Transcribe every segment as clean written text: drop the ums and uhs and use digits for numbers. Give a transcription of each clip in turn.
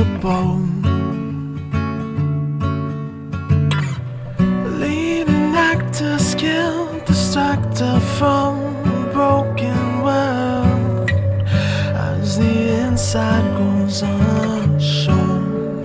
the bone. Leading actor, skilled distractor from a broken world, as the inside goes unshown.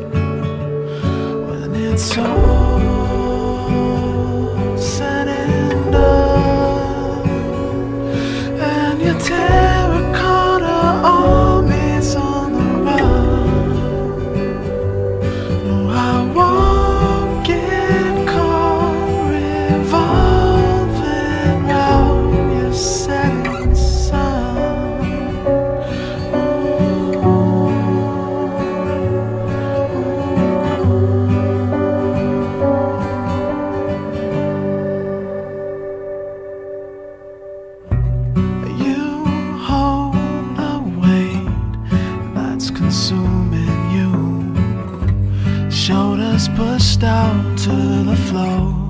When it's all said and done, and your terracotta armies on the run, no, I won't get caught revolving round your setting sun. You hold a weight that's consuming you. Shoulders pushed out to the floor.